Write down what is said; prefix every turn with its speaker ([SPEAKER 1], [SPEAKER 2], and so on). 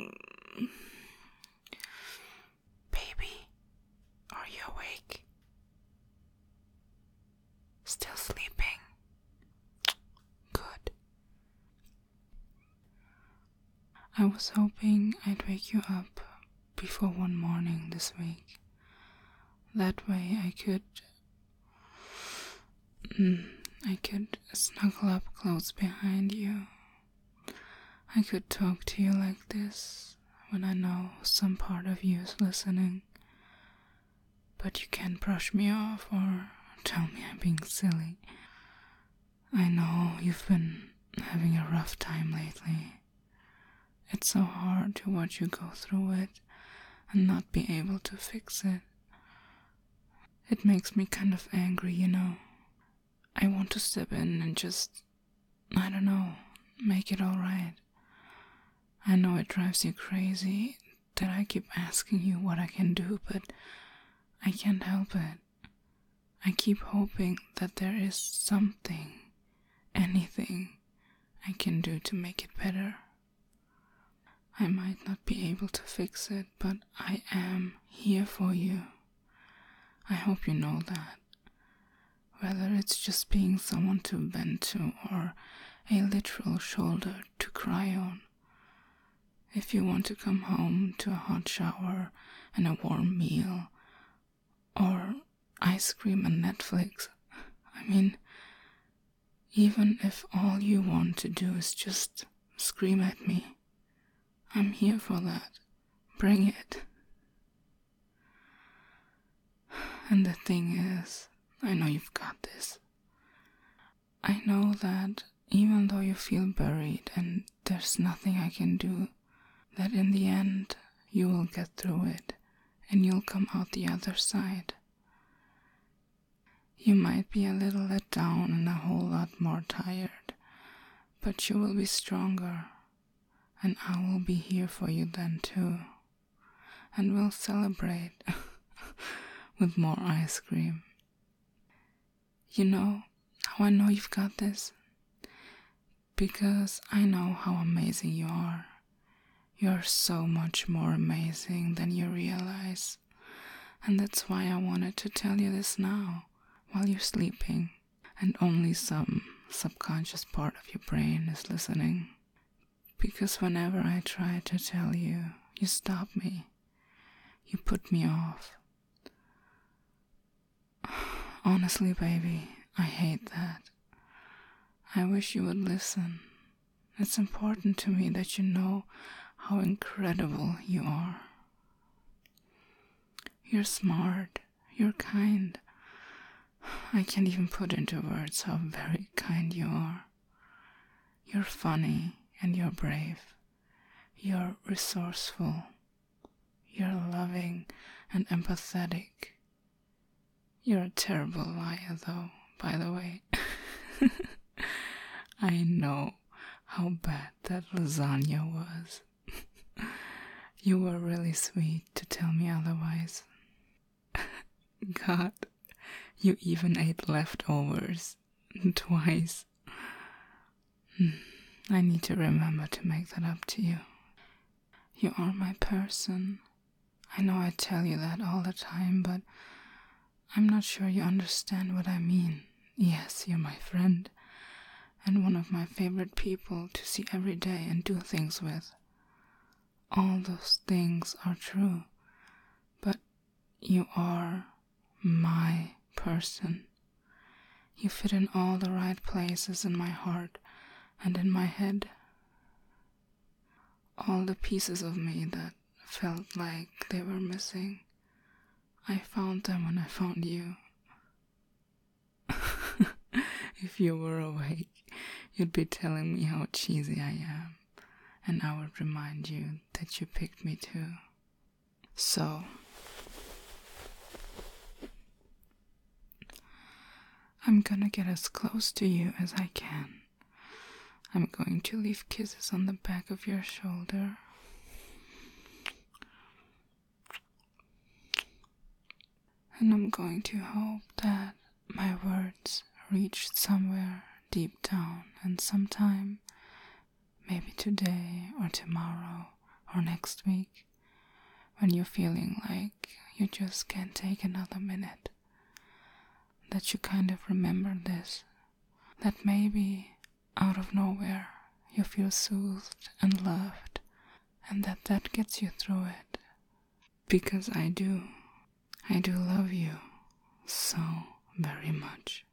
[SPEAKER 1] Baby, are you awake? Still sleeping? Good. I was hoping I'd wake you up before one morning this week. That way I could snuggle up close behind you. I could talk to you like this when I know some part of you is listening. But you can't brush me off or tell me I'm being silly. I know you've been having a rough time lately. It's so hard to watch you go through it and not be able to fix it. It makes me kind of angry, you know. I want to step in and just, make it alright. I know it drives you crazy that I keep asking you what I can do, but I can't help it. I keep hoping that there is something, anything I can do to make it better. I might not be able to fix it, but I am here for you. I hope you know that. Whether it's just being someone to vent to or a literal shoulder to cry on. If you want to come home to a hot shower and a warm meal, or ice cream and Netflix, even if all you want to do is just scream at me, I'm here for that. Bring it. And the thing is, I know you've got this. I know that even though you feel buried and there's nothing I can do, that in the end you will get through it and you'll come out the other side. You might be a little let down and a whole lot more tired, but you will be stronger, and I will be here for you then too. And we'll celebrate with more ice cream. You know how I know you've got this? Because I know how amazing you are. You're so much more amazing than you realize. And that's why I wanted to tell you this now, while you're sleeping, and only some subconscious part of your brain is listening. Because whenever I try to tell you, you stop me. You put me off. Honestly, baby, I hate that. I wish you would listen. It's important to me that you know how incredible you are. You're smart. You're kind. I can't even put into words how very kind you are. You're funny and you're brave. You're resourceful. You're loving and empathetic. You're a terrible liar, though, by the way. I know how bad that lasagna was. You were really sweet to tell me otherwise. God, you even ate leftovers twice. I need to remember to make that up to you. You are my person. I know I tell you that all the time, but I'm not sure you understand what I mean. Yes, you're my friend, and one of my favorite people to see every day and do things with. All those things are true, but you are my person. You fit in all the right places in my heart and in my head. All the pieces of me that felt like they were missing, I found them when I found you. If you were awake, you'd be telling me how cheesy I am, and I would remind you that you picked me too. So, I'm gonna get as close to you as I can. I'm going to leave kisses on the back of your shoulder. And I'm going to hope that my words reached somewhere deep down, and sometime, maybe today or tomorrow or next week, when you're feeling like you just can't take another minute, that you kind of remember this, that maybe out of nowhere you feel soothed and loved, and that gets you through it. Because I do love you so very much.